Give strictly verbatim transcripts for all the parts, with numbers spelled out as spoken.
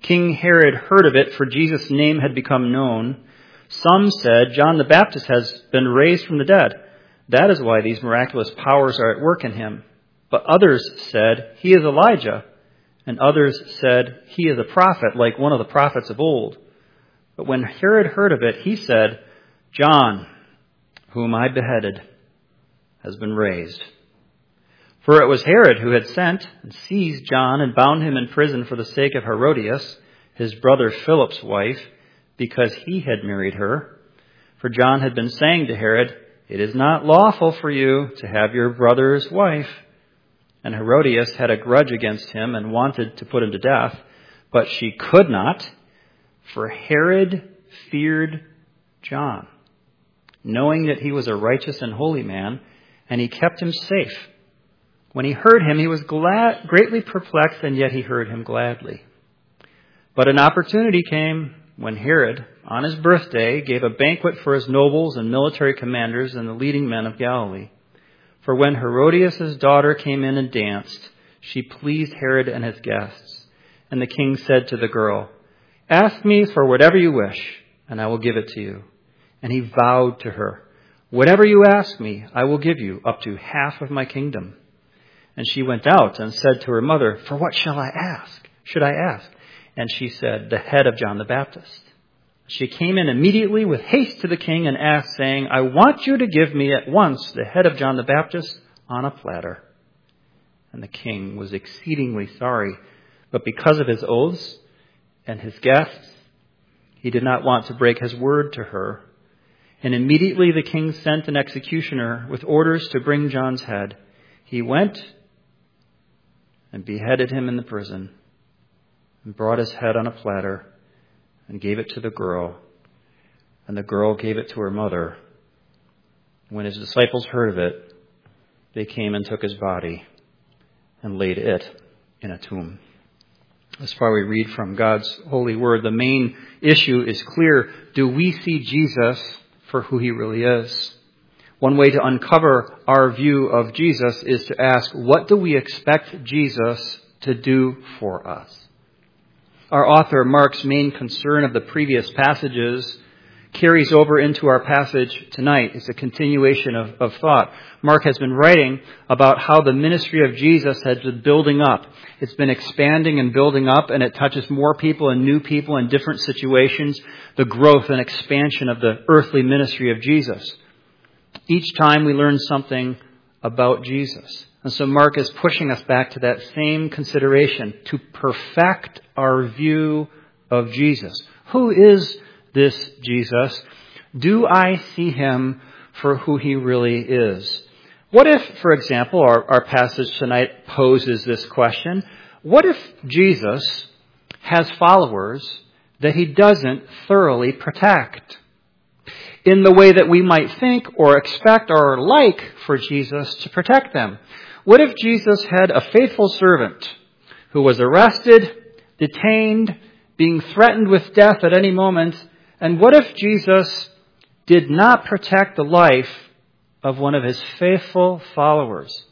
King Herod heard of it, for Jesus' name had become known. Some said, John the Baptist has been raised from the dead. That is why these miraculous powers are at work in him. But others said, he is Elijah. And others said, he is a prophet, like one of the prophets of old. But when Herod heard of it, he said, John, whom I beheaded, has been raised. For it was Herod who had sent and seized John and bound him in prison for the sake of Herodias, his brother Philip's wife, because he had married her. For John had been saying to Herod, it is not lawful for you to have your brother's wife. And Herodias had a grudge against him and wanted to put him to death, but she could not, for Herod feared John, knowing that he was a righteous and holy man, and he kept him safe. When he heard him, he was glad, greatly perplexed, and yet he heard him gladly. But an opportunity came when Herod, on his birthday, gave a banquet for his nobles and military commanders and the leading men of Galilee. For when Herodias' daughter came in and danced, she pleased Herod and his guests. And the king said to the girl, ask me for whatever you wish, and I will give it to you. And he vowed to her, whatever you ask me, I will give you, up to half of my kingdom. And she went out and said to her mother, for what shall I ask? Should I ask? And she said, the head of John the Baptist. She came in immediately with haste to the king and asked, saying, I want you to give me at once the head of John the Baptist on a platter. And the king was exceedingly sorry, but because of his oaths and his guests, he did not want to break his word to her. And immediately the king sent an executioner with orders to bring John's head. He went and beheaded him in the prison, and brought his head on a platter, and gave it to the girl. And the girl gave it to her mother. When his disciples heard of it, they came and took his body and laid it in a tomb. As far as we read from God's holy word, the main issue is clear. Do we see Jesus for who he really is? One way to uncover our view of Jesus is to ask, what do we expect Jesus to do for us? Our author, Mark's main concern of the previous passages carries over into our passage tonight. It's a continuation of, of thought. Mark has been writing about how the ministry of Jesus has been building up. It's been expanding and building up, and it touches more people and new people in different situations, the growth and expansion of the earthly ministry of Jesus. Each time we learn something about Jesus. And so Mark is pushing us back to that same consideration, to perfect our view of Jesus. Who is this Jesus? Do I see him for who he really is? What if, for example, our, our passage tonight poses this question? What if Jesus has followers that he doesn't thoroughly protect in the way that we might think or expect or like for Jesus to protect them? What if Jesus had a faithful servant who was arrested, detained, being threatened with death at any moment? And what if Jesus did not protect the life of one of his faithful followers?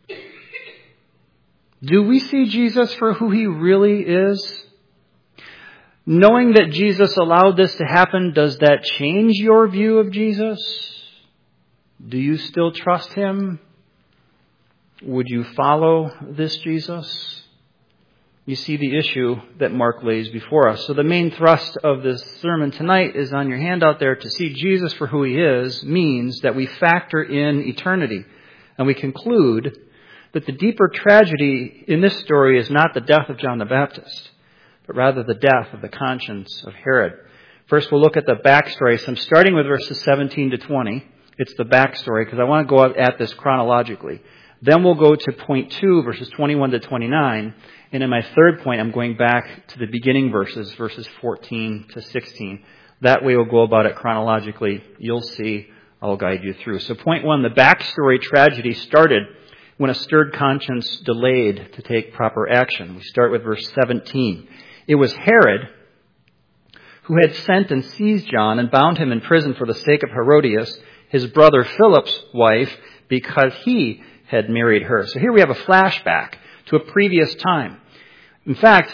Do we see Jesus for who he really is? Knowing that Jesus allowed this to happen, does that change your view of Jesus? Do you still trust him? Would you follow this Jesus? You see the issue that Mark lays before us. So the main thrust of this sermon tonight is on your handout there. To see Jesus for who he is means that we factor in eternity. And we conclude that the deeper tragedy in this story is not the death of John the Baptist, but rather the death of the conscience of Herod. First, we'll look at the backstory. So I'm starting with verses seventeen to twenty. It's the backstory because I want to go at this chronologically. Then we'll go to point two, verses twenty-one to twenty-nine. And in my third point, I'm going back to the beginning verses, verses fourteen to sixteen. That way we'll go about it chronologically. You'll see. I'll guide you through. So point one, the backstory tragedy started when a stirred conscience delayed to take proper action. We start with verse seventeen. It was Herod who had sent and seized John and bound him in prison for the sake of Herodias, his brother Philip's wife, because he had married her. So here we have a flashback to a previous time. In fact,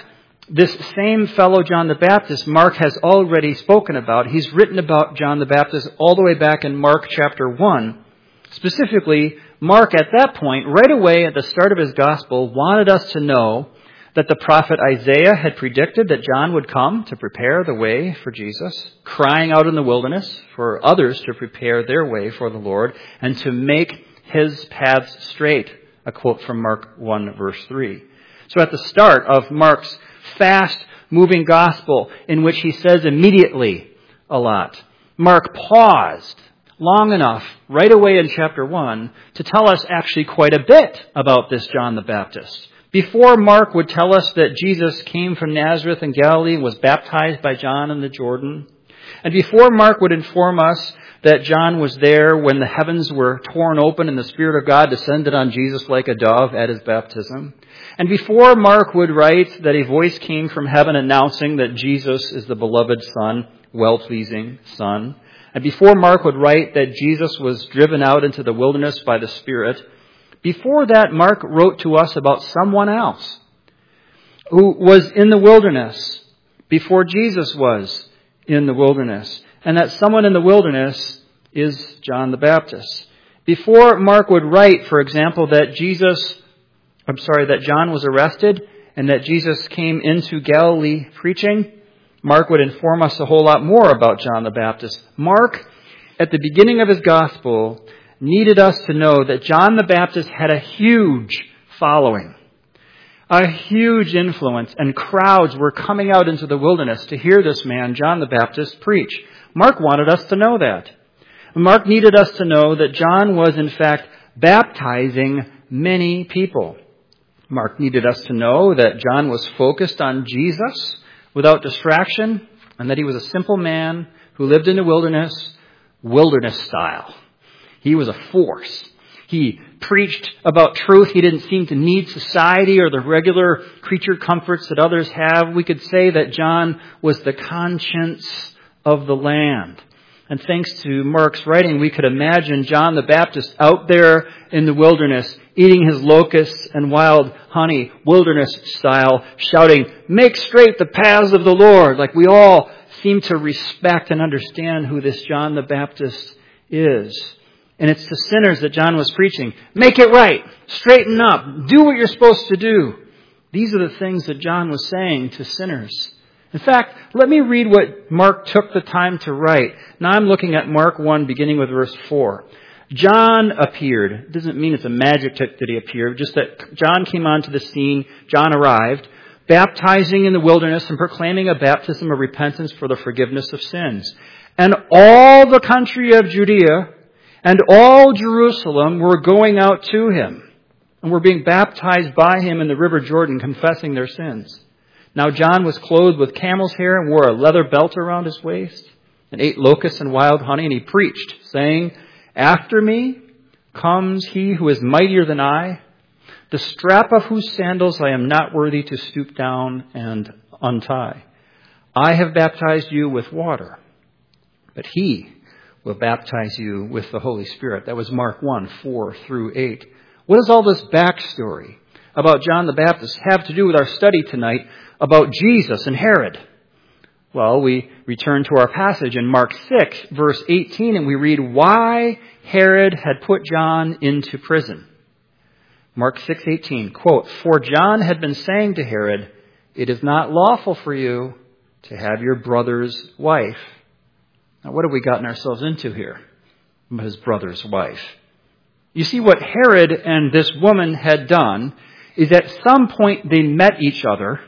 This same fellow John the Baptist, Mark has already spoken about. He's written about John the Baptist all the way back in Mark chapter one. Specifically, Mark at that point, right away at the start of his gospel, wanted us to know that the prophet Isaiah had predicted that John would come to prepare the way for Jesus, crying out in the wilderness for others to prepare their way for the Lord and to make his paths straight. A quote from Mark one, verse three. So at the start of Mark's fast-moving gospel, in which he says immediately a lot, Mark paused long enough right away in chapter one to tell us actually quite a bit about this John the Baptist. Before Mark would tell us that Jesus came from Nazareth in Galilee and was baptized by John in the Jordan, and before Mark would inform us that John was there when the heavens were torn open and the Spirit of God descended on Jesus like a dove at his baptism, and before Mark would write that a voice came from heaven announcing that Jesus is the beloved Son, well-pleasing Son, and before Mark would write that Jesus was driven out into the wilderness by the Spirit, before that, Mark wrote to us about someone else who was in the wilderness before Jesus was in the wilderness. And that someone in the wilderness is John the Baptist. Before Mark would write, for example, that Jesus, I'm sorry, that John was arrested and that Jesus came into Galilee preaching, Mark would inform us a whole lot more about John the Baptist. Mark, at the beginning of his gospel, needed us to know that John the Baptist had a huge following, a huge influence, and crowds were coming out into the wilderness to hear this man, John the Baptist, preach. Mark wanted us to know that. Mark needed us to know that John was, in fact, baptizing many people. Mark needed us to know that John was focused on Jesus without distraction, and that he was a simple man who lived in the wilderness, wilderness style. He was a force. He preached about truth. He didn't seem to need society or the regular creature comforts that others have. We could say that John was the conscience of the land. And thanks to Mark's writing, we could imagine John the Baptist out there in the wilderness, eating his locusts and wild honey, wilderness style, shouting, "Make straight the paths of the Lord," like we all seem to respect and understand who this John the Baptist is. And it's to sinners that John was preaching. Make it right. Straighten up. Do what you're supposed to do. These are the things that John was saying to sinners. In fact, let me read what Mark took the time to write. Now I'm looking at Mark one, beginning with verse four. John appeared. It doesn't mean it's a magic trick that he appeared, just that John came onto the scene. John arrived, baptizing in the wilderness and proclaiming a baptism of repentance for the forgiveness of sins. And all the country of Judea and all Jerusalem were going out to him and were being baptized by him in the river Jordan, confessing their sins. Now John was clothed with camel's hair and wore a leather belt around his waist and ate locusts and wild honey. And he preached, saying, "After me comes he who is mightier than I, the strap of whose sandals I am not worthy to stoop down and untie. I have baptized you with water, but he will baptize you with the Holy Spirit." That was Mark one, four through eight. What does all this backstory about John the Baptist have to do with our study tonight about Jesus and Herod? Well, we return to our passage in Mark six, verse eighteen, and we read why Herod had put John into prison. Mark six eighteen, quote, "For John had been saying to Herod, 'It is not lawful for you to have your brother's wife.'" Now, what have we gotten ourselves into here? His brother's wife. You see, what Herod and this woman had done is at some point they met each other.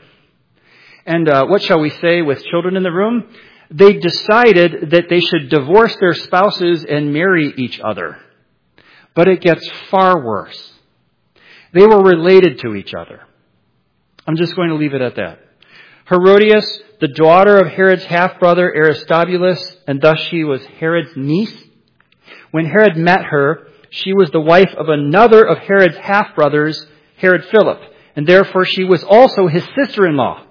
And uh, what shall we say with children in the room? They decided that they should divorce their spouses and marry each other. But it gets far worse. They were related to each other. I'm just going to leave it at that. Herodias, the daughter of Herod's half-brother Aristobulus, and thus she was Herod's niece. When Herod met her, she was the wife of another of Herod's half-brothers, Herod Philip, and therefore she was also his sister-in-law.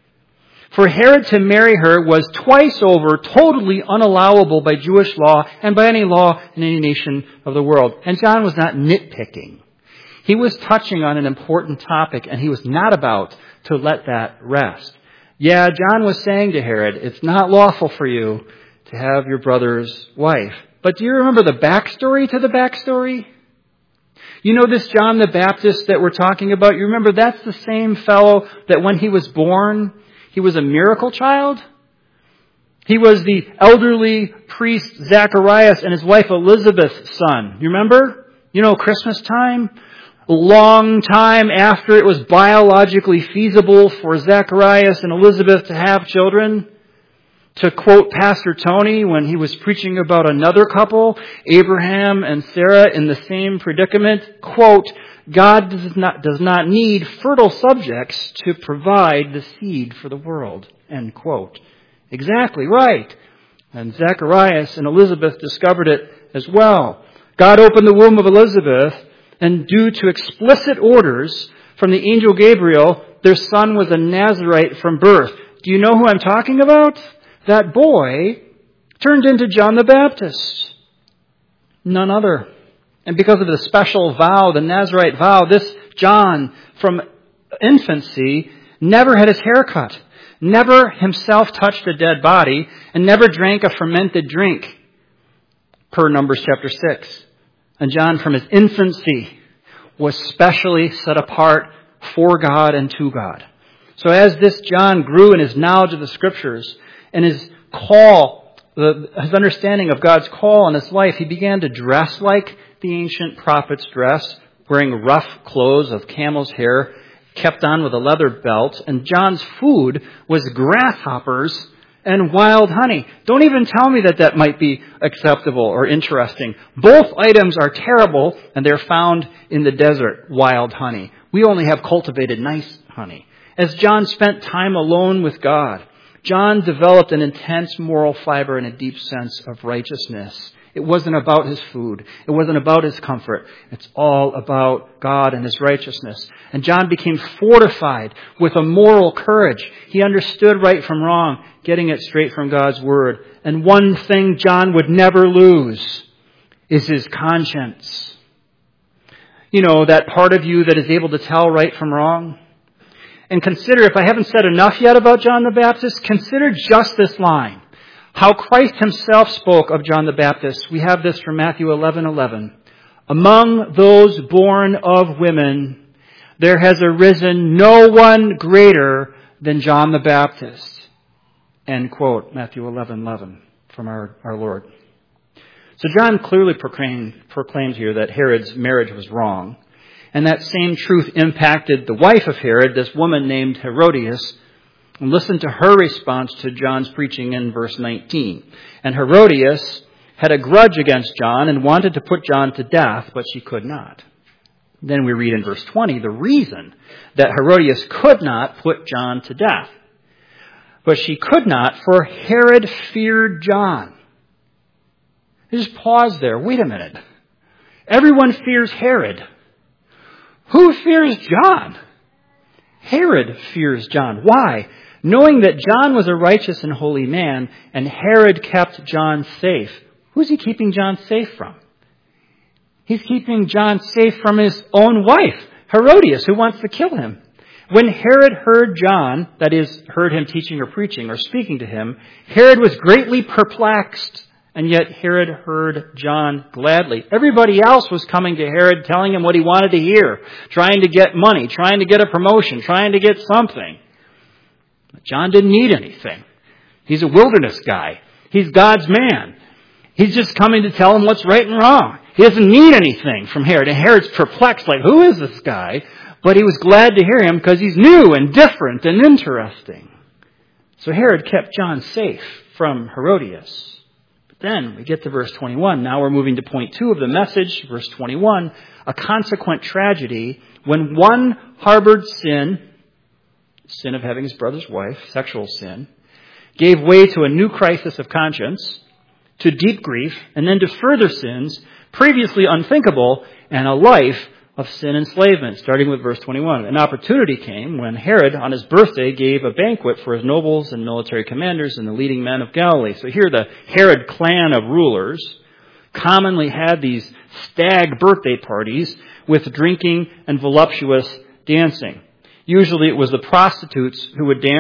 For Herod to marry her was twice over totally unallowable by Jewish law and by any law in any nation of the world. And John was not nitpicking. He was touching on an important topic, and he was not about to let that rest. Yeah, John was saying to Herod, it's not lawful for you to have your brother's wife. But do you remember the backstory to the backstory? You know this John the Baptist that we're talking about? You remember that's the same fellow that when he was born, he was a miracle child? He was the elderly priest Zacharias and his wife Elizabeth's son. You remember? You know, Christmas time? A long time after it was biologically feasible for Zacharias and Elizabeth to have children. To quote Pastor Tony when he was preaching about another couple, Abraham and Sarah in the same predicament, quote, God does not, does not need fertile subjects to provide the seed for the world, end quote. Exactly right. And Zacharias and Elizabeth discovered it as well. God opened the womb of Elizabeth, and due to explicit orders from the angel Gabriel, their son was a Nazarite from birth. Do you know who I'm talking about? That boy turned into John the Baptist. None other. And because of the special vow, the Nazarite vow, this John from infancy never had his hair cut, never himself touched a dead body, and never drank a fermented drink, per Numbers chapter six. And John from his infancy was specially set apart for God and to God. So as this John grew in his knowledge of the Scriptures, and his call, the, his understanding of God's call in his life, he began to dress like the ancient prophets dress, wearing rough clothes of camel's hair, kept on with a leather belt. And John's food was grasshoppers and wild honey. Don't even tell me that that might be acceptable or interesting. Both items are terrible, and they're found in the desert, wild honey. We only have cultivated nice honey. As John spent time alone with God, John developed an intense moral fiber and a deep sense of righteousness. It wasn't about his food. It wasn't about his comfort. It's all about God and his righteousness. And John became fortified with a moral courage. He understood right from wrong, getting it straight from God's word. And one thing John would never lose is his conscience. You know, that part of you that is able to tell right from wrong. And consider, if I haven't said enough yet about John the Baptist, consider just this line. How Christ himself spoke of John the Baptist. We have this from Matthew eleven eleven. Among those born of women, there has arisen no one greater than John the Baptist. End quote. Matthew eleven eleven from our, our Lord. So John clearly proclaimed, proclaimed here that Herod's marriage was wrong. And that same truth impacted the wife of Herod, this woman named Herodias. And listen to her response to John's preaching in verse nineteen. And Herodias had a grudge against John and wanted to put John to death, but she could not. Then we read in verse twenty the reason that Herodias could not put John to death. But she could not, for Herod feared John. Just pause there. Wait a minute. Everyone fears Herod. Who fears John? Herod fears John. Why? Knowing that John was a righteous and holy man, and Herod kept John safe. Who's he keeping John safe from? He's keeping John safe from his own wife, Herodias, who wants to kill him. When Herod heard John, that is, heard him teaching or preaching or speaking to him, Herod was greatly perplexed. And yet Herod heard John gladly. Everybody else was coming to Herod, telling him what he wanted to hear, trying to get money, trying to get a promotion, trying to get something. But John didn't need anything. He's a wilderness guy. He's God's man. He's just coming to tell him what's right and wrong. He doesn't need anything from Herod. And Herod's perplexed, like, who is this guy? But he was glad to hear him because he's new and different and interesting. So Herod kept John safe from Herodias. Then we get to verse twenty-one. Now we're moving to point two of the message, verse twenty-one. A consequent tragedy when one harbored sin, sin of having his brother's wife, sexual sin, gave way to a new crisis of conscience, to deep grief, and then to further sins, previously unthinkable, and a life of sin enslavement, starting with verse twenty-one. An opportunity came when Herod, on his birthday, gave a banquet for his nobles and military commanders and the leading men of Galilee. So here the Herod clan of rulers commonly had these stag birthday parties with drinking and voluptuous dancing. Usually it was the prostitutes who would dance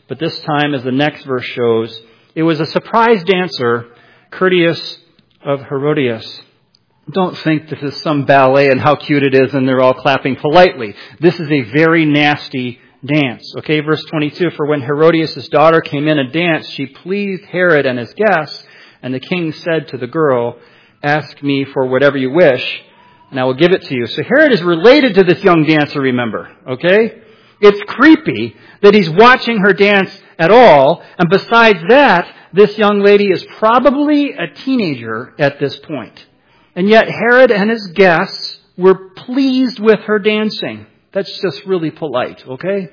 But this time, as the next verse shows, it was a surprise dancer, courteous of Herodias. Don't think this is some ballet and how cute it is and they're all clapping politely. This is a very nasty dance. Okay, verse twenty-two, for when Herodias' daughter came in and danced, she pleased Herod and his guests, and the king said to the girl, ask me for whatever you wish, and I will give it to you. So Herod is related to this young dancer, remember, okay? It's creepy that he's watching her dance at all, and besides that, this young lady is probably a teenager at this point. And yet Herod and his guests were pleased with her dancing. That's just really polite, okay?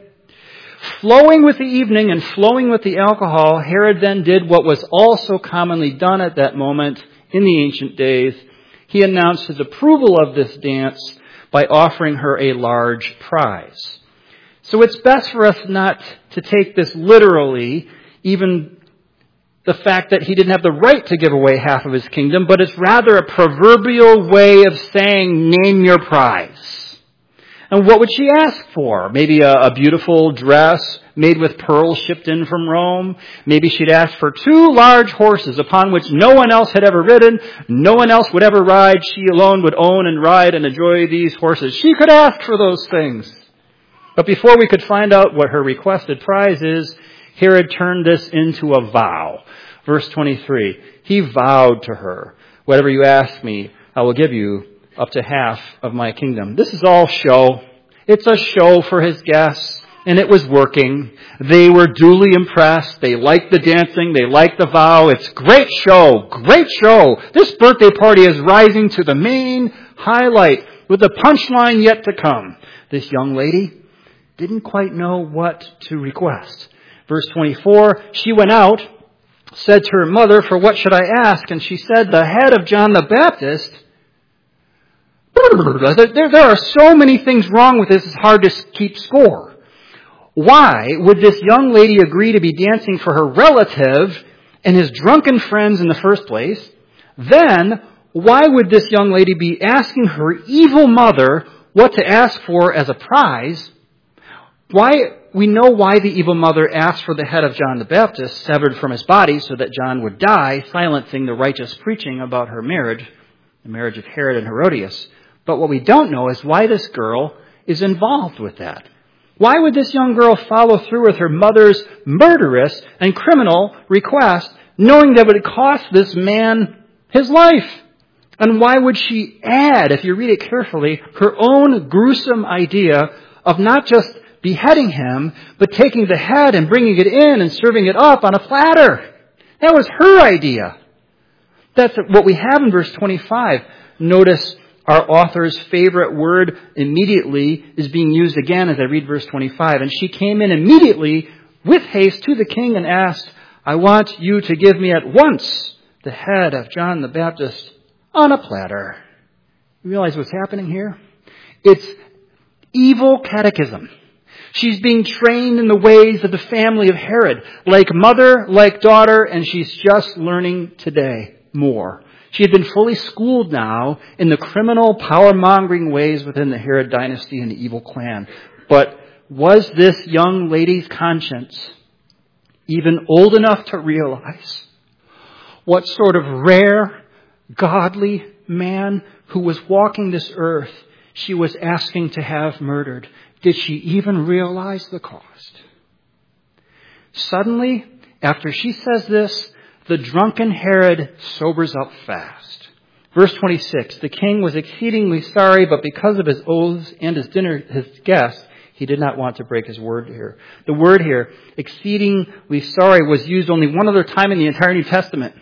Flowing with the evening and flowing with the alcohol, Herod then did what was also commonly done at that moment in the ancient days. He announced his approval of this dance by offering her a large prize. So it's best for us not to take this literally, even the fact that he didn't have the right to give away half of his kingdom, but it's rather a proverbial way of saying, name your prize. And what would she ask for? Maybe a, a beautiful dress made with pearls shipped in from Rome. Maybe she'd ask for two large horses upon which no one else had ever ridden. No one else would ever ride. She alone would own and ride and enjoy these horses. She could ask for those things. But before we could find out what her requested prize is, Herod turned this into a vow. Verse twenty-three, he vowed to her, whatever you ask me, I will give you up to half of my kingdom. This is all show. It's a show for his guests, and it was working. They were duly impressed. They liked the dancing. They liked the vow. It's great show. Great show. This birthday party is rising to the main highlight with the punchline yet to come. This young lady didn't quite know what to request. Verse twenty-four, she went out, said to her mother, for what should I ask? And she said, the head of John the Baptist. There, there are so many things wrong with this, it's hard to keep score. Why would this young lady agree to be dancing for her relative and his drunken friends in the first place? Then, why would this young lady be asking her evil mother what to ask for as a prize? Why? We know why the evil mother asked for the head of John the Baptist severed from his body so that John would die, silencing the righteous preaching about her marriage, the marriage of Herod and Herodias. But what we don't know is why this girl is involved with that. Why would this young girl follow through with her mother's murderous and criminal request, knowing that it would cost this man his life? And why would she add, if you read it carefully, her own gruesome idea of not just beheading him, but taking the head and bringing it in and serving it up on a platter? That was her idea. That's what we have in verse twenty-five. Notice our author's favorite word, immediately, is being used again as I read verse twenty-five. And she came in immediately with haste to the king and asked, I want you to give me at once the head of John the Baptist on a platter. You realize what's happening here? It's evil catechism. She's being trained in the ways of the family of Herod, like mother, like daughter, and she's just learning today more. She had been fully schooled now in the criminal, power-mongering ways within the Herod dynasty and the evil clan. But was this young lady's conscience even old enough to realize what sort of rare, godly man who was walking this earth she was asking to have murdered? Did she even realize the cost? Suddenly, after she says this, the drunken Herod sobers up fast. Verse twenty-six, the king was exceedingly sorry, but because of his oaths and his dinner, his guests, he did not want to break his word here. The word here, exceedingly sorry, was used only one other time in the entire New Testament.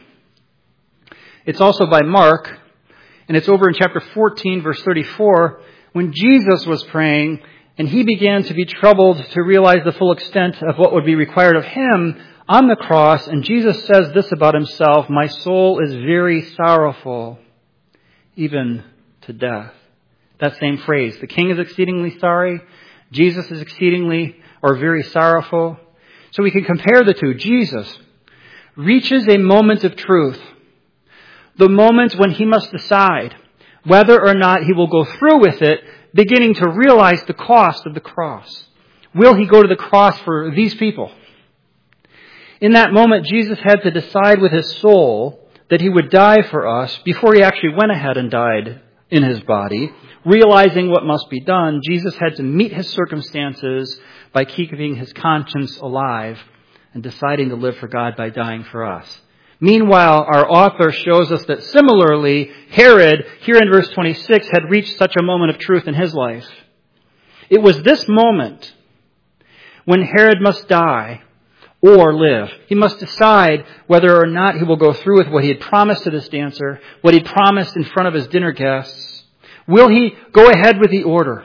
It's also by Mark, and it's over in chapter fourteen, verse thirty-four, when Jesus was praying, and he began to be troubled to realize the full extent of what would be required of him on the cross. And Jesus says this about himself, my soul is very sorrowful, even to death. That same phrase. The king is exceedingly sorry. Jesus is exceedingly or very sorrowful. So we can compare the two. Jesus reaches a moment of truth. The moment when he must decide whether or not he will go through with it, beginning to realize the cost of the cross. Will he go to the cross for these people? In that moment, Jesus had to decide with his soul that he would die for us before he actually went ahead and died in his body. Realizing what must be done, Jesus had to meet his circumstances by keeping his conscience alive and deciding to live for God by dying for us. Meanwhile, our author shows us that similarly, Herod, here in verse twenty-six, had reached such a moment of truth in his life. It was this moment when Herod must die or live. He must decide whether or not he will go through with what he had promised to this dancer, what he promised in front of his dinner guests. Will he go ahead with the order?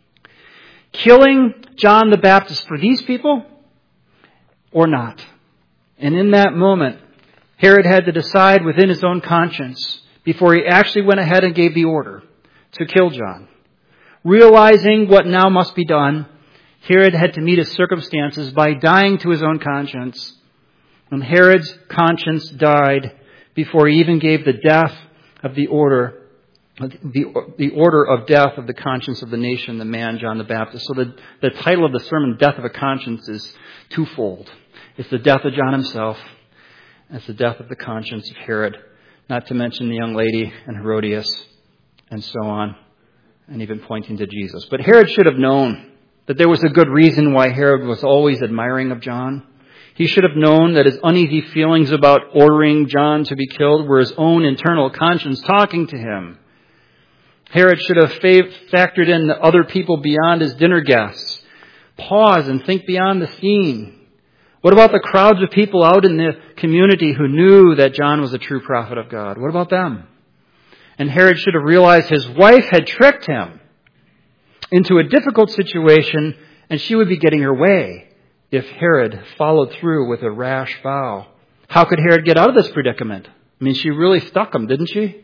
Killing John the Baptist for these people or not? And in that moment, Herod had to decide within his own conscience before he actually went ahead and gave the order to kill John. Realizing what now must be done, Herod had to meet his circumstances by dying to his own conscience. And Herod's conscience died before he even gave the death of the order, the, the order of death of the conscience of the nation, the man John the Baptist. So the, the title of the sermon, Death of a Conscience, is twofold. It's the death of John himself. It's the death of the conscience of Herod, not to mention the young lady and Herodias, and so on, and even pointing to Jesus. But Herod should have known that there was a good reason why Herod was always admiring of John. He should have known that his uneasy feelings about ordering John to be killed were his own internal conscience talking to him. Herod should have factored in the other people beyond his dinner guests. Pause and think beyond the scene. What about the crowds of people out in the community who knew that John was a true prophet of God? What about them? And Herod should have realized his wife had tricked him into a difficult situation, and she would be getting her way if Herod followed through with a rash vow. How could Herod get out of this predicament? I mean, she really stuck him, didn't she?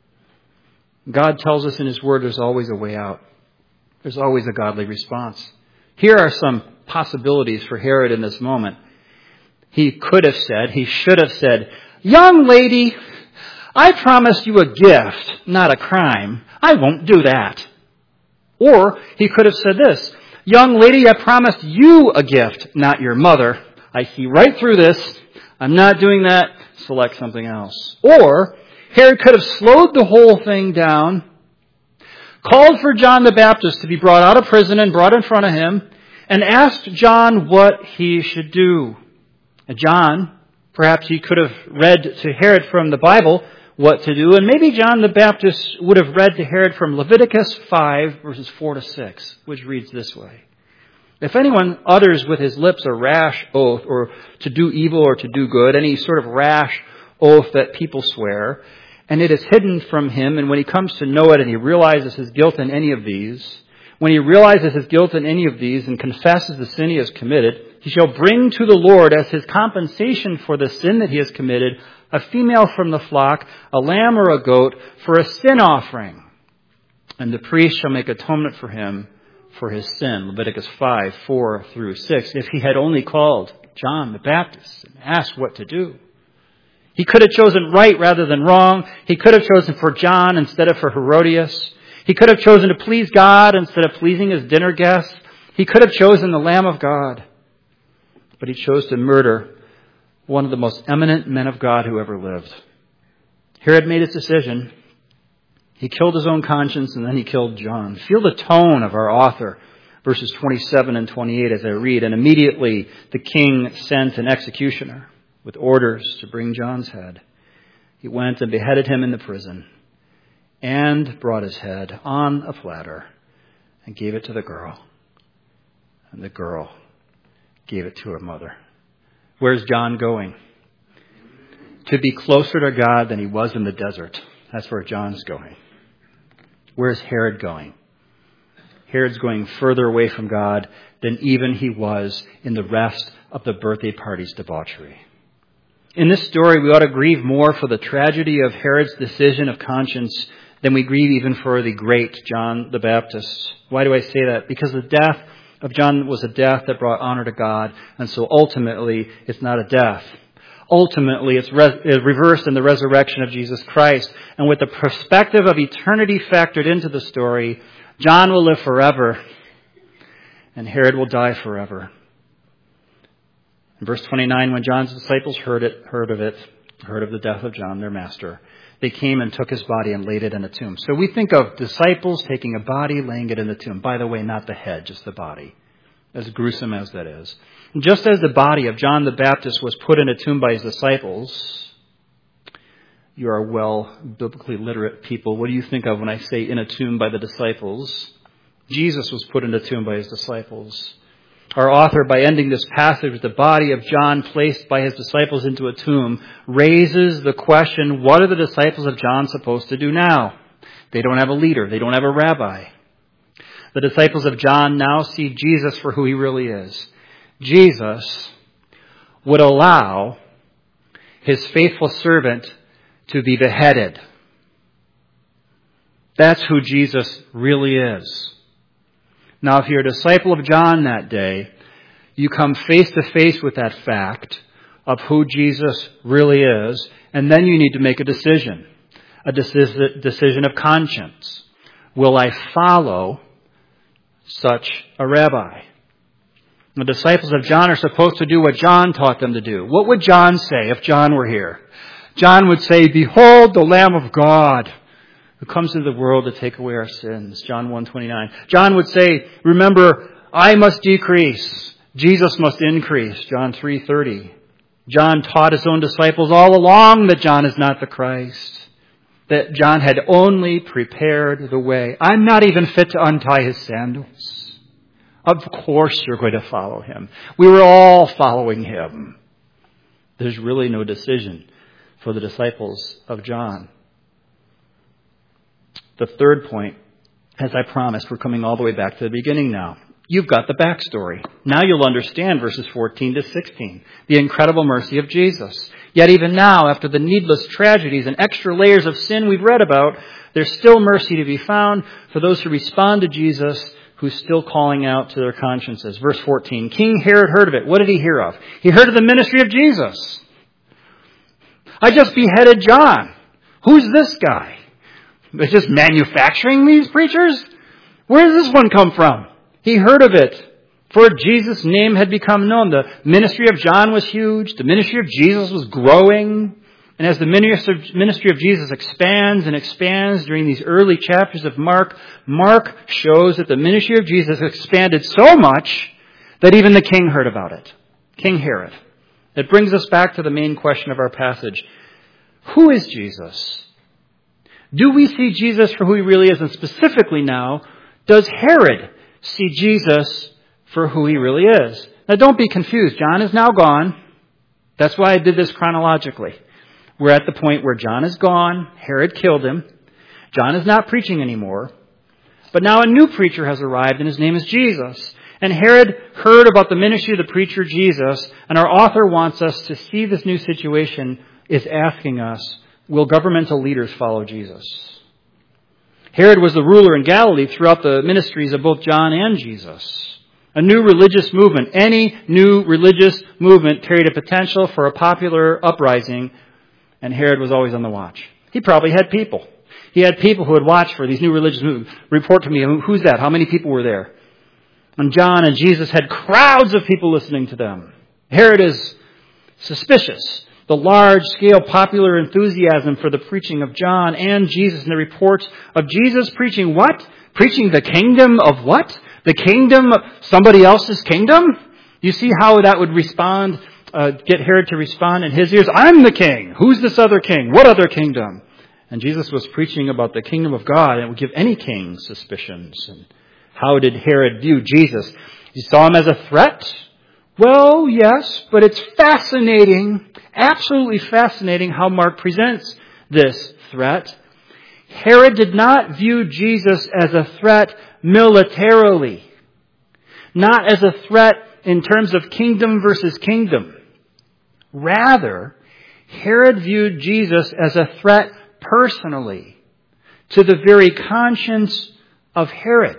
God tells us in His Word there's always a way out. There's always a godly response. Here are some possibilities for Herod in this moment. He could have said, he should have said, "Young lady, I promised you a gift, not a crime. I won't do that." Or he could have said this, "Young lady, I promised you a gift, not your mother. I see right through this. I'm not doing that. Select something else." Or Herod could have slowed the whole thing down, called for John the Baptist to be brought out of prison and brought in front of him, and asked John what he should do. And John, perhaps he could have read to Herod from the Bible what to do, and maybe John the Baptist would have read to Herod from Leviticus five, verses four to six, which reads this way. "If anyone utters with his lips a rash oath, or to do evil or to do good, any sort of rash oath that people swear, and it is hidden from him, and when he comes to know it and he realizes his guilt in any of these, when he realizes his guilt in any of these and confesses the sin he has committed, he shall bring to the Lord as his compensation for the sin that he has committed a female from the flock, a lamb or a goat, for a sin offering. And the priest shall make atonement for him for his sin." Leviticus five, four through six. If he had only called John the Baptist and asked what to do. He could have chosen right rather than wrong. He could have chosen for John instead of for Herodias. He could have chosen to please God instead of pleasing his dinner guests. He could have chosen the Lamb of God. But he chose to murder one of the most eminent men of God who ever lived. Herod made his decision. He killed his own conscience, and then he killed John. Feel the tone of our author, verses twenty-seven and twenty-eight as I read. "And immediately the king sent an executioner with orders to bring John's head. He went and beheaded him in the prison, and brought his head on a platter and gave it to the girl. And the girl gave it to her mother." Where's John going? To be closer to God than he was in the desert. That's where John's going. Where's Herod going? Herod's going further away from God than even he was in the rest of the birthday party's debauchery. In this story, we ought to grieve more for the tragedy of Herod's decision of conscience than we grieve even for the great John the Baptist. Why do I say that? Because the death of John was a death that brought honor to God, and so ultimately it's not a death. Ultimately, it's re- reversed in the resurrection of Jesus Christ. And with the perspective of eternity factored into the story, John will live forever, and Herod will die forever. In verse twenty-nine, when John's disciples heard it, heard of it, heard of the death of John, their master, they came and took his body and laid it in a tomb. So we think of disciples taking a body, laying it in the tomb. By the way, not the head, just the body. As gruesome as that is. And just as the body of John the Baptist was put in a tomb by his disciples, you are well biblically literate people. What do you think of when I say in a tomb by the disciples? Jesus was put in a tomb by his disciples. Our author, by ending this passage with the body of John placed by his disciples into a tomb, raises the question, what are the disciples of John supposed to do now? They don't have a leader. They don't have a rabbi. The disciples of John now see Jesus for who he really is. Jesus would allow his faithful servant to be beheaded. That's who Jesus really is. Now, if you're a disciple of John that day, you come face to face with that fact of who Jesus really is, and then you need to make a decision, a decision of conscience. Will I follow such a rabbi? The disciples of John are supposed to do what John taught them to do. What would John say if John were here? John would say, "Behold the Lamb of God who comes into the world to take away our sins." John one twenty-nine. John would say, "Remember, I must decrease. Jesus must increase." John three thirty. John taught his own disciples all along that John is not the Christ. That John had only prepared the way. I'm not even fit to untie his sandals. Of course you're going to follow him. We were all following him. There's really no decision for the disciples of John. The third point, as I promised, we're coming all the way back to the beginning now. You've got the backstory. Now you'll understand verses fourteen to sixteen, the incredible mercy of Jesus. Yet even now, after the needless tragedies and extra layers of sin we've read about, there's still mercy to be found for those who respond to Jesus, who's still calling out to their consciences. Verse fourteen, King Herod heard of it. What did he hear of? He heard of the ministry of Jesus. I just beheaded John. Who's this guy? It's just manufacturing these preachers? Where does this one come from? He heard of it, for Jesus' name had become known. The ministry of John was huge. The ministry of Jesus was growing. And as the ministry of Jesus expands and expands during these early chapters of Mark, Mark shows that the ministry of Jesus expanded so much that even the king heard about it. King Herod. It brings us back to the main question of our passage. Who is Jesus? Do we see Jesus for who he really is? And specifically now, does Herod see Jesus for who he really is? Now don't be confused. John is now gone. That's why I did this chronologically. We're at the point where John is gone. Herod killed him. John is not preaching anymore. But now a new preacher has arrived, and his name is Jesus. And Herod heard about the ministry of the preacher Jesus, and our author wants us to see this new situation is asking us, will governmental leaders follow Jesus? Herod was the ruler in Galilee throughout the ministries of both John and Jesus. A new religious movement, any new religious movement carried a potential for a popular uprising, and Herod was always on the watch. He probably had people. He had people who would watch for these new religious movements. Report to me, who's that? How many people were there? And John and Jesus had crowds of people listening to them. Herod is suspicious. The large-scale popular enthusiasm for the preaching of John and Jesus, and the reports of Jesus preaching what? Preaching the kingdom of what? The kingdom of somebody else's kingdom? You see how that would respond, uh, get Herod to respond in his ears? I'm the king. Who's this other king? What other kingdom? And Jesus was preaching about the kingdom of God, and it would give any king suspicions. And how did Herod view Jesus? He saw him as a threat? Well, yes, but it's fascinating, absolutely fascinating how Mark presents this threat. Herod did not view Jesus as a threat militarily, not as a threat in terms of kingdom versus kingdom. Rather, Herod viewed Jesus as a threat personally to the very conscience of Herod.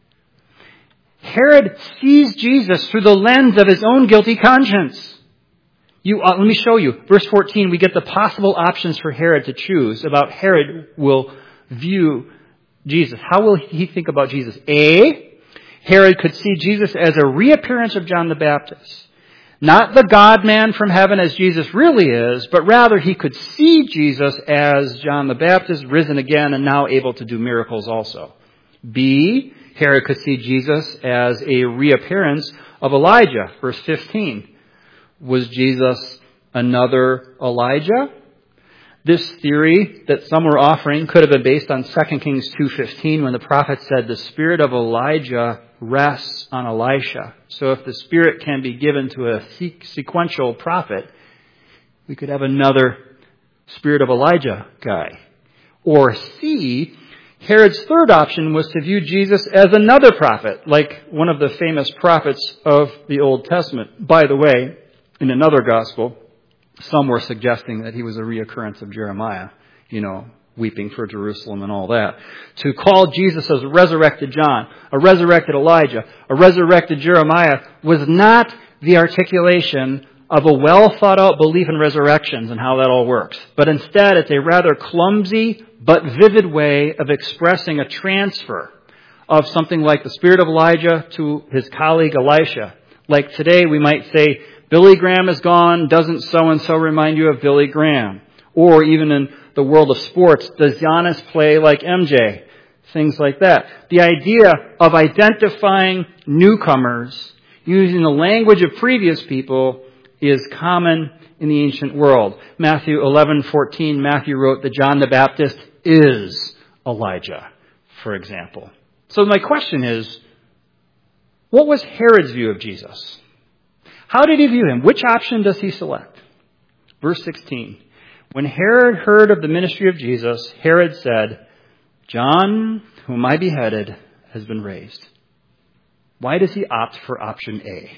Herod sees Jesus through the lens of his own guilty conscience. You, uh, let me show you. Verse fourteen, we get the possible options for Herod to choose about Herod will view Jesus. How will he think about Jesus? A, Herod could see Jesus as a reappearance of John the Baptist. Not the God-man from heaven as Jesus really is, but rather he could see Jesus as John the Baptist, risen again and now able to do miracles also. B, Herod could see Jesus as a reappearance of Elijah. Verse fifteen. Was Jesus another Elijah? This theory that some were offering could have been based on Second Kings two fifteen when the prophet said the spirit of Elijah rests on Elisha. So if the spirit can be given to a sequential prophet, we could have another spirit of Elijah guy. Or C, Herod's third option was to view Jesus as another prophet, like one of the famous prophets of the Old Testament. By the way, in another gospel, some were suggesting that he was a reoccurrence of Jeremiah, you know, weeping for Jerusalem and all that. To call Jesus as a resurrected John, a resurrected Elijah, a resurrected Jeremiah was not the articulation of a well thought out belief in resurrections and how that all works. But instead, it's a rather clumsy but vivid way of expressing a transfer of something like the spirit of Elijah to his colleague Elisha. Like today, we might say, Billy Graham is gone, doesn't so-and-so remind you of Billy Graham? Or even in the world of sports, does Giannis play like M J? Things like that. The idea of identifying newcomers using the language of previous people is common in the ancient world. Matthew eleven fourteen, Matthew wrote that John the Baptist is Elijah, for example. So my question is, what was Herod's view of Jesus? How did he view him? Which option does he select? Verse sixteen. When Herod heard of the ministry of Jesus, Herod said, John, whom I beheaded, has been raised. Why does he opt for option A?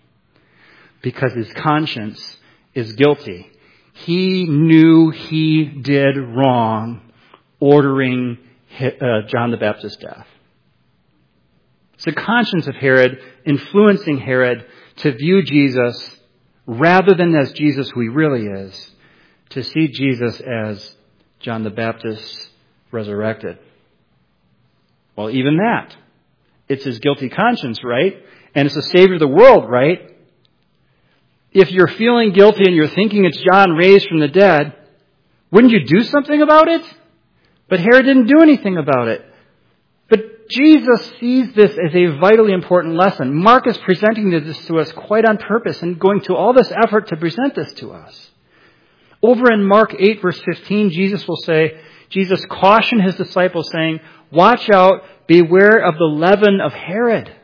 Because his conscience is guilty. He knew he did wrong ordering John the Baptist's death. It's the conscience of Herod influencing Herod to view Jesus rather than as Jesus who he really is, to see Jesus as John the Baptist resurrected. Well, even that. It's his guilty conscience, right? And it's the Savior of the world, right? If you're feeling guilty and you're thinking it's John raised from the dead, wouldn't you do something about it? But Herod didn't do anything about it. But Jesus sees this as a vitally important lesson. Mark is presenting this to us quite on purpose and going to all this effort to present this to us. Over in Mark eight, verse fifteen, Jesus will say, Jesus cautioned his disciples saying, watch out, beware of the leaven of Herod.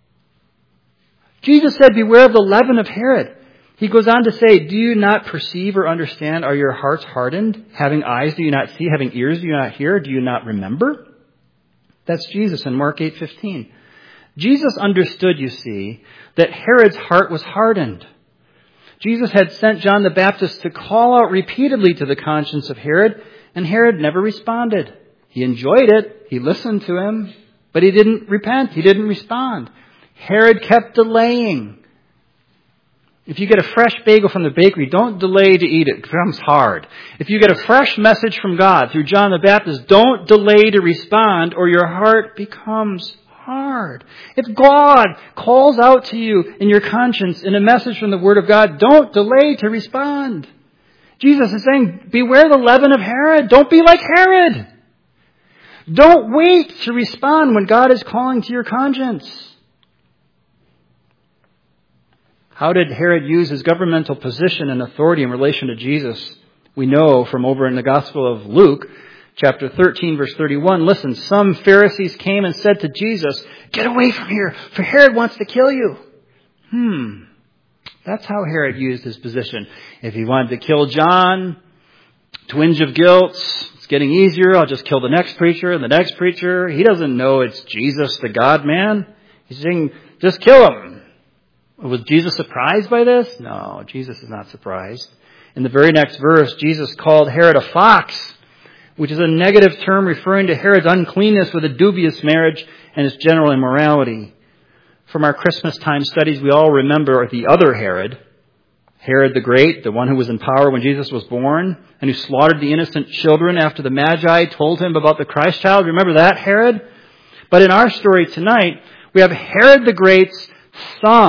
Jesus said, beware of the leaven of Herod. He goes on to say, do you not perceive or understand? Are your hearts hardened? Having eyes, do you not see? Having ears, do you not hear? Do you not remember? That's Jesus in Mark eight fifteen. Jesus understood, you see, that Herod's heart was hardened. Jesus had sent John the Baptist to call out repeatedly to the conscience of Herod, and Herod never responded. He enjoyed it. He listened to him, but he didn't repent. He didn't respond. Herod kept delaying. If you get a fresh bagel from the bakery, don't delay to eat it. It becomes hard. If you get a fresh message from God through John the Baptist, don't delay to respond or your heart becomes hard. If God calls out to you in your conscience in a message from the Word of God, don't delay to respond. Jesus is saying, beware the leaven of Herod. Don't be like Herod. Don't wait to respond when God is calling to your conscience. How did Herod use his governmental position and authority in relation to Jesus? We know from over in the Gospel of Luke, chapter thirteen, verse thirty-one, listen, some Pharisees came and said to Jesus, get away from here, for Herod wants to kill you. Hmm. That's how Herod used his position. If he wanted to kill John, twinge of guilt, it's getting easier, I'll just kill the next preacher and the next preacher. He doesn't know it's Jesus, the God-man. He's saying, just kill him. Was Jesus surprised by this? No, Jesus is not surprised. In the very next verse, Jesus called Herod a fox, which is a negative term referring to Herod's uncleanness with a dubious marriage and his general immorality. From our Christmas time studies, we all remember the other Herod, Herod the Great, the one who was in power when Jesus was born and who slaughtered the innocent children after the Magi told him about the Christ child. Remember that Herod? But in our story tonight, we have Herod the Great's son.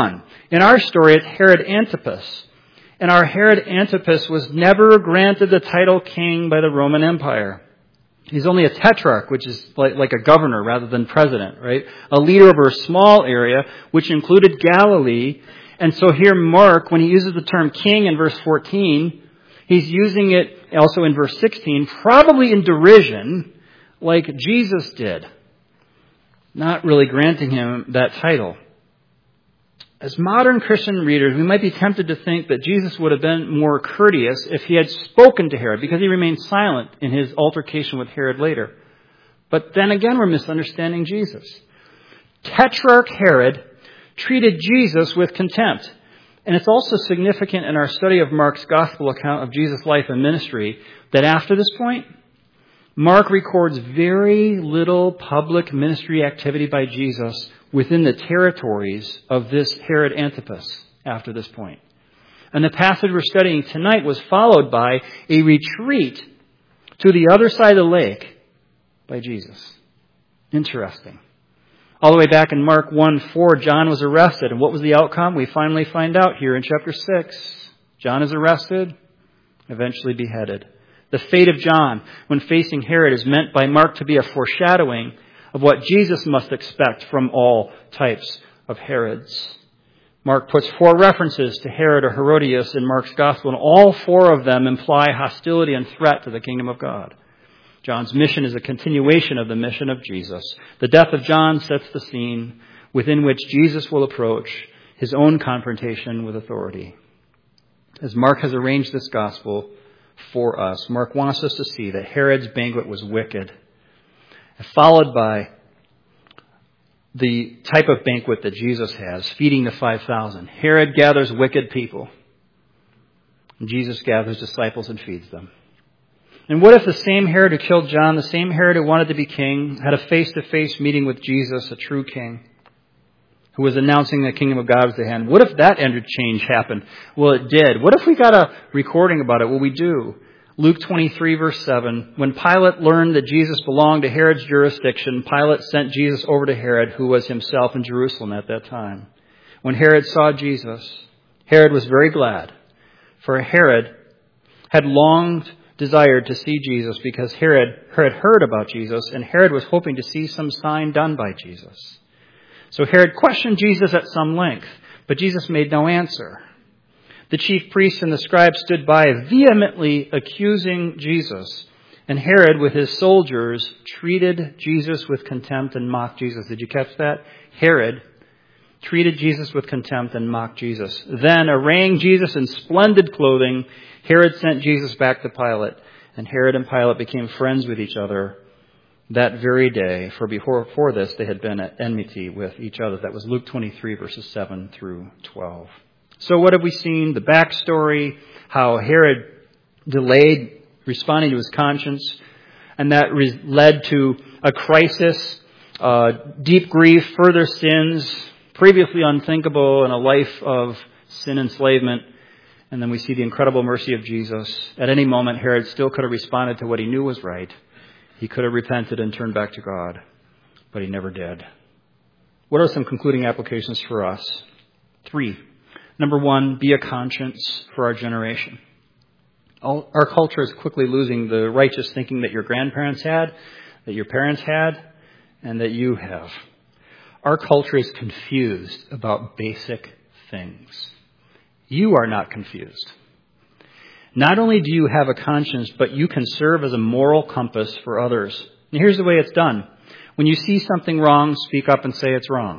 In our story, it's Herod Antipas. And our Herod Antipas was never granted the title king by the Roman Empire. He's only a tetrarch, which is like, like a governor rather than president, right? A leader over a small area, which included Galilee. And so here Mark, when he uses the term king in verse fourteen, he's using it also in verse sixteen, probably in derision, like Jesus did, not really granting him that title. As modern Christian readers, we might be tempted to think that Jesus would have been more courteous if he had spoken to Herod, because he remained silent in his altercation with Herod later. But then again, we're misunderstanding Jesus. Tetrarch Herod treated Jesus with contempt. And it's also significant in our study of Mark's gospel account of Jesus' life and ministry that after this point, Mark records very little public ministry activity by Jesus within the territories of this Herod Antipas after this point. And the passage we're studying tonight was followed by a retreat to the other side of the lake by Jesus. Interesting. All the way back in Mark one four, John was arrested. And what was the outcome? We finally find out here in chapter six. John is arrested, eventually beheaded. The fate of John when facing Herod is meant by Mark to be a foreshadowing of what Jesus must expect from all types of Herods. Mark puts four references to Herod or Herodias in Mark's gospel, and all four of them imply hostility and threat to the kingdom of God. John's mission is a continuation of the mission of Jesus. The death of John sets the scene within which Jesus will approach his own confrontation with authority. As Mark has arranged this gospel for us, Mark wants us to see that Herod's banquet was wicked, followed by the type of banquet that Jesus has, feeding the five thousand. Herod gathers wicked people, and Jesus gathers disciples and feeds them. And what if the same Herod who killed John, the same Herod who wanted to be king, had a face-to-face meeting with Jesus, a true king, who was announcing the kingdom of God was at hand? What if that interchange happened? Well, it did. What if we got a recording about it? Well, we do. Luke twenty-three, verse seven. When Pilate learned that Jesus belonged to Herod's jurisdiction, Pilate sent Jesus over to Herod, who was himself in Jerusalem at that time. When Herod saw Jesus, Herod was very glad, for Herod had longed, desired to see Jesus because Herod had heard about Jesus, and Herod was hoping to see some sign done by Jesus. So Herod questioned Jesus at some length, but Jesus made no answer. The chief priests and the scribes stood by, vehemently accusing Jesus. And Herod, with his soldiers, treated Jesus with contempt and mocked Jesus. Did you catch that? Herod treated Jesus with contempt and mocked Jesus. Then, arraying Jesus in splendid clothing, Herod sent Jesus back to Pilate. And Herod and Pilate became friends with each other that very day. For before, before this, they had been at enmity with each other. That was Luke twenty-three, verses seven through twelve. So what have we seen? The backstory, how Herod delayed responding to his conscience, and that re- led to a crisis, uh, deep grief, further sins, previously unthinkable, and a life of sin enslavement. And then we see the incredible mercy of Jesus. At any moment, Herod still could have responded to what he knew was right. He could have repented and turned back to God, but he never did. What are some concluding applications for us? Three. Number one, be a conscience for our generation. All, our culture is quickly losing the righteous thinking that your grandparents had, that your parents had, and that you have. Our culture is confused about basic things. You are not confused. Not only do you have a conscience, but you can serve as a moral compass for others. And here's the way it's done. When you see something wrong, speak up and say it's wrong.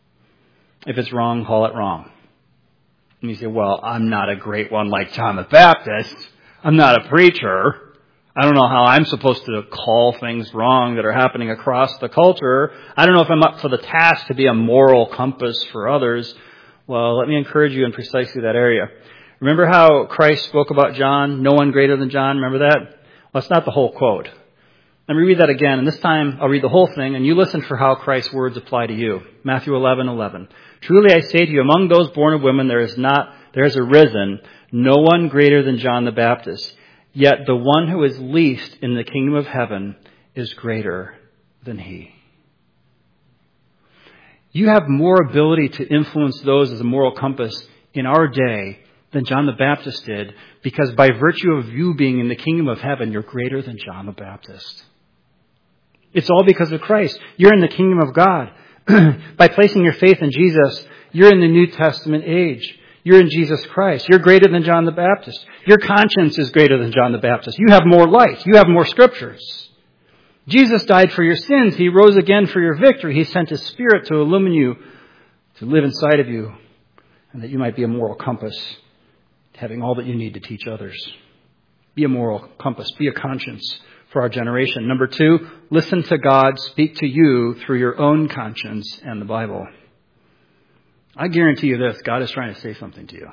If it's wrong, call it wrong. And you say, well, I'm not a great one like John the Baptist. I'm not a preacher. I don't know how I'm supposed to call things wrong that are happening across the culture. I don't know if I'm up for the task to be a moral compass for others. Well, let me encourage you in precisely that area. Remember how Christ spoke about John, no one greater than John? Remember that? Well, that's not the whole quote. Let me read that again, and this time I'll read the whole thing, and you listen for how Christ's words apply to you. Matthew eleven eleven. Truly I say to you, among those born of women there is not, there has arisen no one greater than John the Baptist. Yet the one who is least in the kingdom of heaven is greater than he. You have more ability to influence those as a moral compass in our day than John the Baptist did, because by virtue of you being in the kingdom of heaven, you're greater than John the Baptist. It's all because of Christ. You're in the kingdom of God. By placing your faith in Jesus, you're in the New Testament age. You're in Jesus Christ. You're greater than John the Baptist. Your conscience is greater than John the Baptist. You have more light. You have more scriptures. Jesus died for your sins. He rose again for your victory. He sent His Spirit to illumine you, to live inside of you, and that you might be a moral compass, having all that you need to teach others. Be a moral compass. Be a conscience for our generation. Number two, listen to God speak to you through your own conscience and the Bible. I guarantee you this, God is trying to say something to you.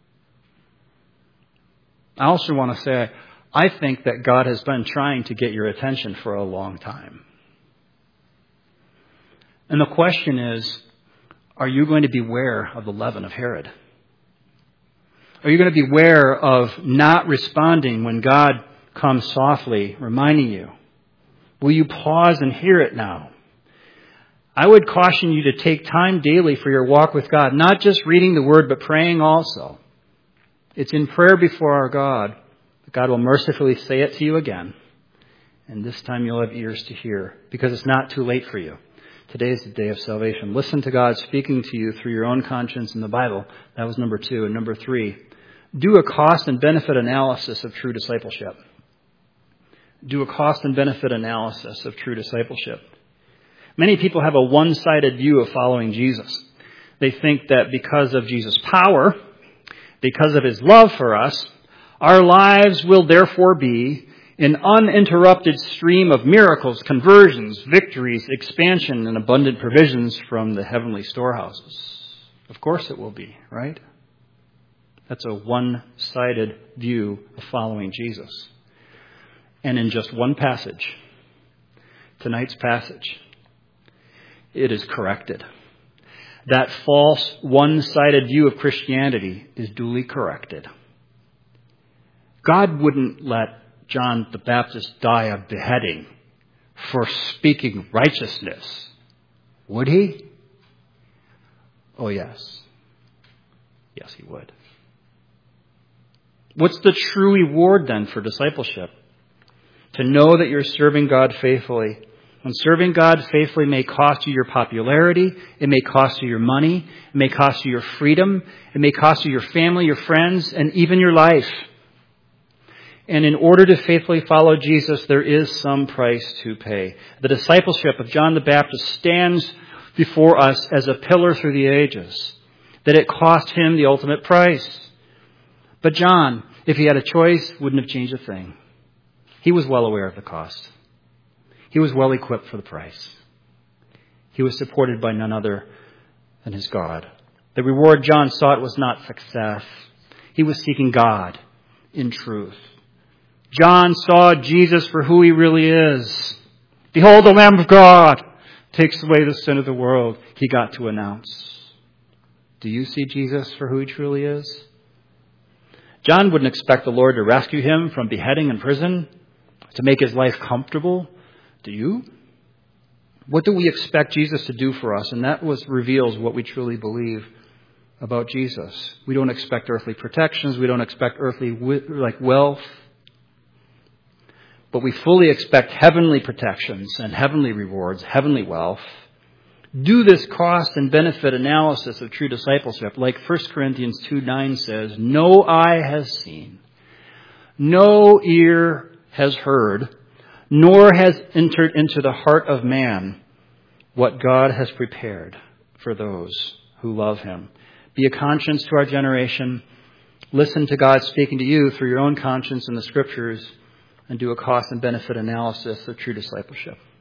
I also want to say, I think that God has been trying to get your attention for a long time. And the question is, are you going to beware of the leaven of Herod? Are you going to beware of not responding when God comes softly, reminding you? Will you pause and hear it now? I would caution you to take time daily for your walk with God, not just reading the Word, but praying also. It's in prayer before our God that God will mercifully say it to you again. And this time you'll have ears to hear, because it's not too late for you. Today is the day of salvation. Listen to God speaking to you through your own conscience in the Bible. That was number two. And number three, do a cost and benefit analysis of true discipleship. Do a cost and benefit analysis of true discipleship. Many people have a one-sided view of following Jesus. They think that because of Jesus' power, because of His love for us, our lives will therefore be an uninterrupted stream of miracles, conversions, victories, expansion, and abundant provisions from the heavenly storehouses. Of course it will be, right? That's a one-sided view of following Jesus. And in just one passage, tonight's passage, it is corrected. That false, one-sided view of Christianity is duly corrected. God wouldn't let John the Baptist die a beheading for speaking righteousness, would He? Oh, yes. Yes, He would. What's the true reward then for discipleship? To know that you're serving God faithfully. And serving God faithfully may cost you your popularity. It may cost you your money. It may cost you your freedom. It may cost you your family, your friends, and even your life. And in order to faithfully follow Jesus, there is some price to pay. The discipleship of John the Baptist stands before us as a pillar through the ages. That it cost him the ultimate price. But John, if he had a choice, wouldn't have changed a thing. He was well aware of the cost. He was well equipped for the price. He was supported by none other than his God. The reward John sought was not success. He was seeking God in truth. John saw Jesus for who He really is. Behold, the Lamb of God takes away the sin of the world, he got to announce. Do you see Jesus for who He truly is? John wouldn't expect the Lord to rescue him from beheading and prison, to make his life comfortable. Do you? What do we expect Jesus to do for us? And that was reveals what we truly believe about Jesus. We don't expect earthly protections. We don't expect earthly like wealth. But we fully expect heavenly protections and heavenly rewards, heavenly wealth. Do this cost and benefit analysis of true discipleship. Like First Corinthians two nine says, no eye has seen, no ear has heard, nor has entered into the heart of man what God has prepared for those who love Him. Be a conscience to our generation. Listen to God speaking to you through your own conscience in the Scriptures, and do a cost and benefit analysis of true discipleship.